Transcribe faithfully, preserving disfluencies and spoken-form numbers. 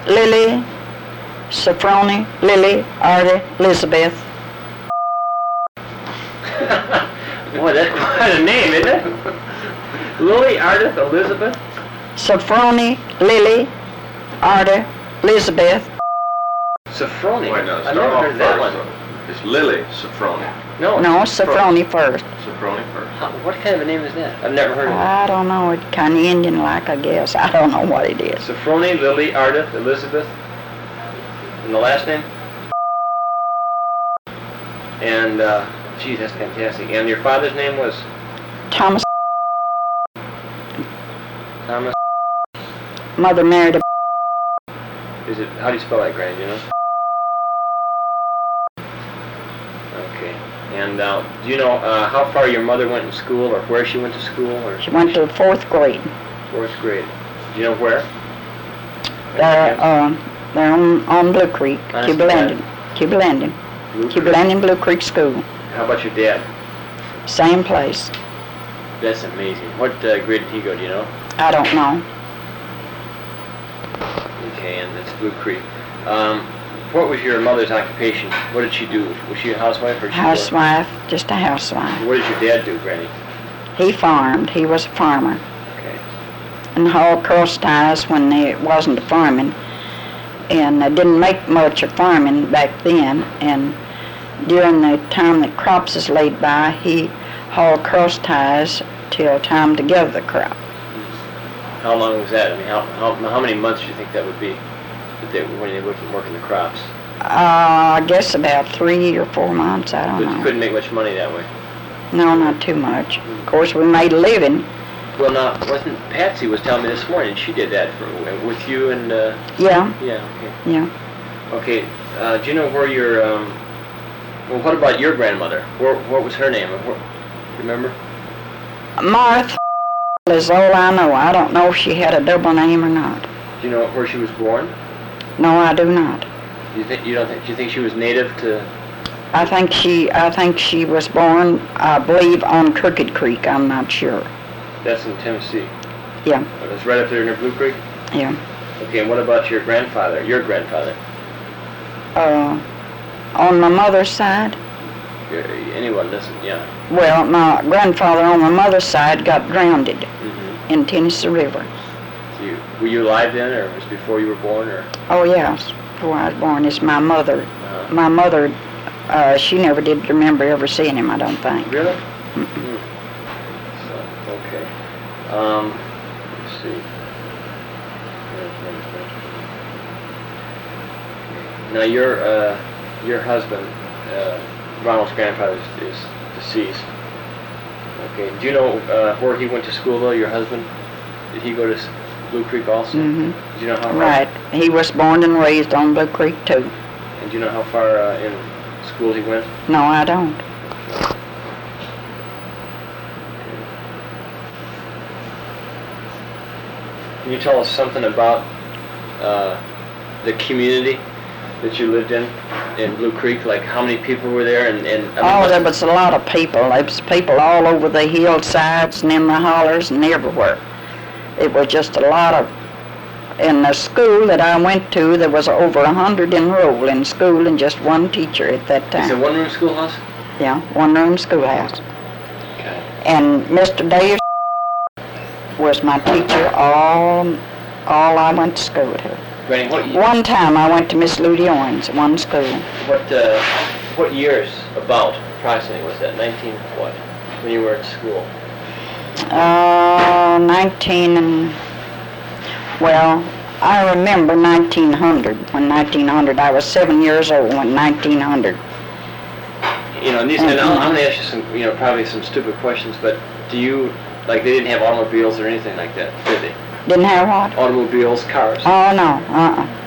Lily, Sophrony, Lily, Artie, Elizabeth. Boy, that's quite a name, isn't it? Lily, Ardith, Elizabeth? Sophrony, Lily, Artie, Elizabeth. Sophrony? Wait, no, I've start never off heard of that first, one. though. It's Lily Sophrony. No, No, Sophrony first. Sophrony first. How, what kind of a name is that? I've never heard of it. I don't know, it's kind of Indian-like, I guess. I don't know what it is. Sophrony, Lily, Ardith, Elizabeth. And the last name? And, uh, geez, that's fantastic. And your father's name was? Thomas. Thomas? Mother married a... Is it, how do you spell that, Granny, do you know? Okay. And, uh, do you know, uh, how far your mother went in school, or where she went to school, or? She went to the fourth grade. Fourth grade. Do you know where? They're, uh, they're on, on Blue Creek, Honest Cuba to God. Landing. Cuba Landing. Blue Cuba Creek. Landing Blue Creek School. How about your dad? Same place. That's amazing. What uh, grade did he go, do you know? I don't know. Okay, and that's Blue Creek. Um, what was your mother's occupation? What did she do? Was she a housewife or did she work? Housewife, just a housewife. What did your dad do, Granny? He farmed. He was a farmer. Okay. And hauled cross ties when there wasn't farming. And they didn't make much of farming back then. And during the time that crops is laid by, he hauled cross ties till time to gather the crop. How long was that? I mean, how how, how many months do you think that would be that they, when they were working the crops? Uh, I guess about three or four months, I don't But you know. couldn't make much money that way. No, not too much. Of course, we made a living. Well, now, wasn't Patsy was telling me this morning she did that for, with you and, uh, Yeah, yeah, okay. yeah. Okay, uh, do you know where your, um, well, what about your grandmother? Where, what was her name? Where, remember? Martha is all I know. I don't know if she had a double name or not. Do you know where she was born? No, I do not. Do you think, you don't think, do you think she was native to, I think she, I think she was born, I believe, on Crooked Creek. I'm not sure. that's in Tennessee? Yeah, It was right up there near Blue Creek? yeah. Okay, and what about your grandfather, your grandfather? Uh, on my mother's side, Your, anyone, listen, yeah. well, my grandfather on my mother's side got drowned Mm-hmm. in Tennessee River. So you, were you alive then, or was it before you were born, or? Oh, yes, before I was born. It's my mother. Uh-huh. My mother, uh, she never did remember ever seeing him, I don't think. Really? Mm-mm. Mm. So, okay. Um, let's see. Now your, uh, your husband, uh, Ronald's grandfather is, is deceased. Okay. Do you know uh, where he went to school though? Your husband? Did he go to S- Blue Creek also? Mm-hmm. Do you know how far? Right. He was born and raised on Blue Creek, too. And do you know how far uh, in school he went? No, I don't. Can you tell us something about uh, the community that you lived in, in Blue Creek? Like how many people were there? And, and I mean, Oh, what- there was a lot of people. There was people all over the hillsides and in the hollers and everywhere. It was just a lot of... In the school that I went to, there was over a hundred enrolled in school and just one teacher at that Is it time. one-room schoolhouse? Yeah, one-room schoolhouse. Okay. And Mister Davis was my teacher all, all I went to school with her. Granny, what, ye- One time I went to Miss Ludi Owens at one school. what, uh, what years about approximately was that? Nineteen what? When you were at school? Uh, nineteen and, well, I remember nineteen hundred. When nineteen hundred, I was seven years old when nineteen hundred. You know, and, these, and I'm, I'm gonna ask you some, you know, probably some stupid questions, but do you, like, they didn't have automobiles or anything like that, did they? Didn't have what? Automobiles, cars? Oh, no, uh-uh.